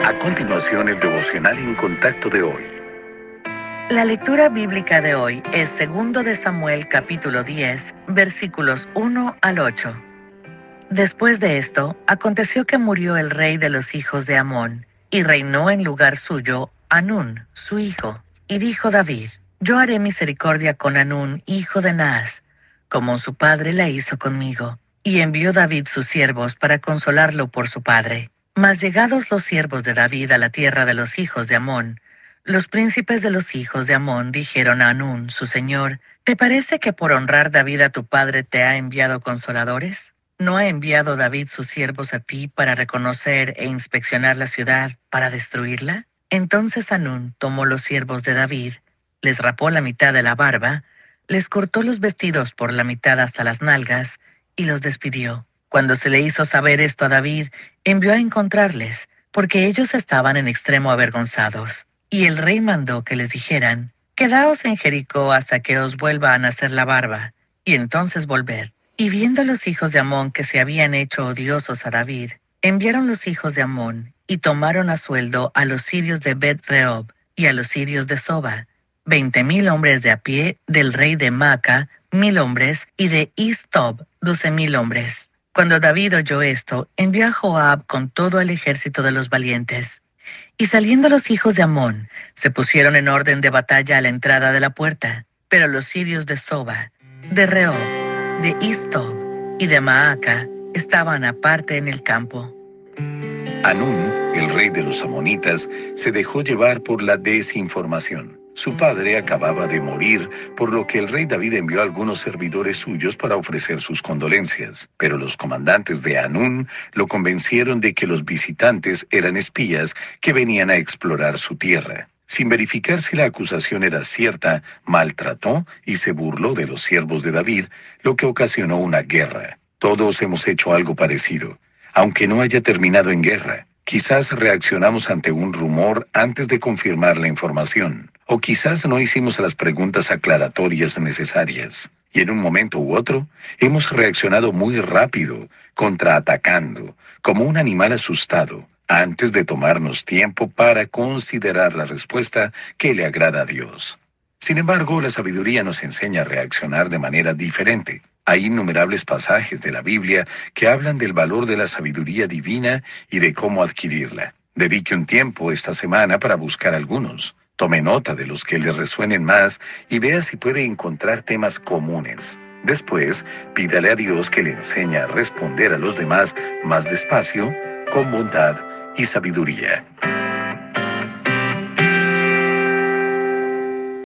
A continuación, el devocional en contacto de hoy. La lectura bíblica de hoy es 2 de Samuel capítulo 10, versículos 1 al 8. Después de esto, aconteció que murió el rey de los hijos de Amón, y reinó en lugar suyo Hanún, su hijo. Y dijo David: Yo haré misericordia con Hanún, hijo de Naas, como su padre la hizo conmigo. Y envió David sus siervos para consolarlo por su padre. Mas llegados los siervos de David a la tierra de los hijos de Amón, los príncipes de los hijos de Amón dijeron a Hanún, su señor: ¿Te parece que por honrar David a tu padre te ha enviado consoladores? ¿No ha enviado David sus siervos a ti para reconocer e inspeccionar la ciudad, para destruirla? Entonces Hanún tomó los siervos de David, les rapó la mitad de la barba, les cortó los vestidos por la mitad hasta las nalgas, y los despidió. Cuando se le hizo saber esto a David, envió a encontrarles, porque ellos estaban en extremo avergonzados. Y el rey mandó que les dijeran: Quedaos en Jericó hasta que os vuelva a nacer la barba, y entonces volved. Y viendo los hijos de Amón que se habían hecho odiosos a David, enviaron los hijos de Amón y tomaron a sueldo a los sirios de Bet-rehob y a los sirios de Soba, 20,000 hombres de a pie, del rey de Maaca, 1,000 hombres, y de Is-Tob, 12,000 hombres. Cuando David oyó esto, envió a Joab con todo el ejército de los valientes. Y saliendo los hijos de Amón, se pusieron en orden de batalla a la entrada de la puerta. Pero los sirios de Soba, de Rehob, de Is-Tob y de Maaca estaban aparte en el campo. Hanún, el rey de los amonitas, se dejó llevar por la desinformación. Su padre acababa de morir, por lo que el rey David envió a algunos servidores suyos para ofrecer sus condolencias. Pero los comandantes de Hanún lo convencieron de que los visitantes eran espías que venían a explorar su tierra. Sin verificar si la acusación era cierta, maltrató y se burló de los siervos de David, lo que ocasionó una guerra. Todos hemos hecho algo parecido. Aunque no haya terminado en guerra, quizás reaccionamos ante un rumor antes de confirmar la información. O quizás no hicimos las preguntas aclaratorias necesarias. Y en un momento u otro, hemos reaccionado muy rápido, contraatacando, como un animal asustado, antes de tomarnos tiempo para considerar la respuesta que le agrada a Dios. Sin embargo, la sabiduría nos enseña a reaccionar de manera diferente. Hay innumerables pasajes de la Biblia que hablan del valor de la sabiduría divina y de cómo adquirirla. Dedique un tiempo esta semana para buscar algunos. Tome nota de los que le resuenen más y vea si puede encontrar temas comunes. Después, pídale a Dios que le enseñe a responder a los demás más despacio, con bondad y sabiduría.